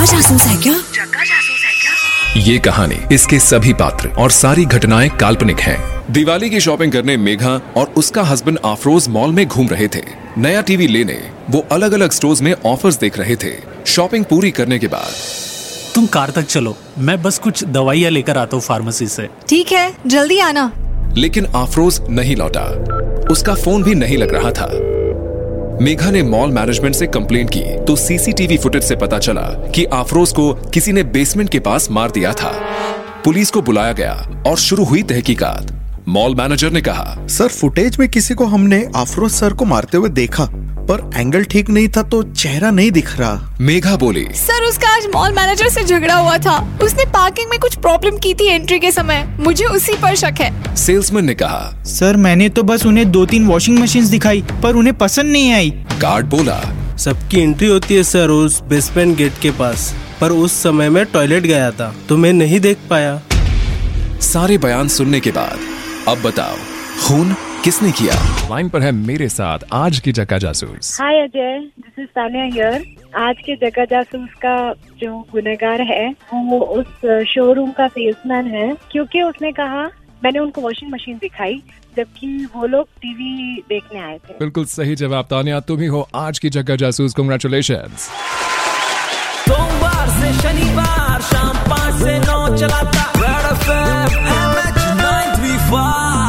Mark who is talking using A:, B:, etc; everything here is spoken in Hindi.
A: जग्गा जासूस है क्या?
B: ये कहानी, इसके सभी पात्र और सारी घटनाएं काल्पनिक हैं। दिवाली की शॉपिंग करने मेघा और उसका हस्बैंड अफरोज मॉल में घूम रहे थे। नया टीवी लेने वो अलग अलग स्टोर्स में ऑफर्स देख रहे थे। शॉपिंग पूरी करने के बाद
C: तुम कार तक चलो, मैं बस कुछ दवाइयाँ लेकर आता हूँ फार्मेसी से।
A: ठीक है, जल्दी आना।
B: लेकिन अफरोज नहीं लौटा, उसका फोन भी नहीं लग रहा था। मेघा ने मॉल मैनेजमेंट से कंप्लेंट की तो सीसीटीवी फुटेज से पता चला कि अफरोज को किसी ने बेसमेंट के पास मार दिया था। पुलिस को बुलाया गया और शुरू हुई तहकीकात। मॉल मैनेजर ने कहा,
D: सर फुटेज में किसी को हमने अफरोज सर को मारते हुए देखा, पर एंगल ठीक नहीं था तो चेहरा नहीं दिख रहा।
B: मेघा बोली,
A: सर उसका आज मॉल मैनेजर से झगड़ा हुआ था। उसने पार्किंग में कुछ प्रॉब्लम की थी एंट्री के समय, मुझे उसी पर शक है।
B: सेल्समैन ने कहा,
E: सर मैंने तो बस उन्हें 2-3 वॉशिंग मशीन दिखाई पर उन्हें पसंद नहीं आई।
B: गार्ड बोला,
F: सबकी एंट्री होती है सर उस बेसमेंट गेट के पास, पर उस समय मैं टॉयलेट गया था तो मैं नहीं देख पाया।
B: सारे बयान सुनने के बाद अब बताओ, खून किसने किया? लाइन पर है मेरे साथ आज की Jagga Jasoos.
G: Hi Ajay, this is Tania here. आज के जग्गा जासूस का जो गुनहगार है वो उस शोरूम का सेल्समैन है, क्योंकि उसने कहा मैंने उनको वॉशिंग मशीन दिखाई जबकि वो लोग टीवी देखने आए थे।
B: बिल्कुल सही जवाब तानिया, तुम ही हो आज की जग्गा जासूस। कांग्रेचुलेशंस।
H: सोमवार से शनिवार शाम 5 से 9 चलाता रेड एफएम MH 935।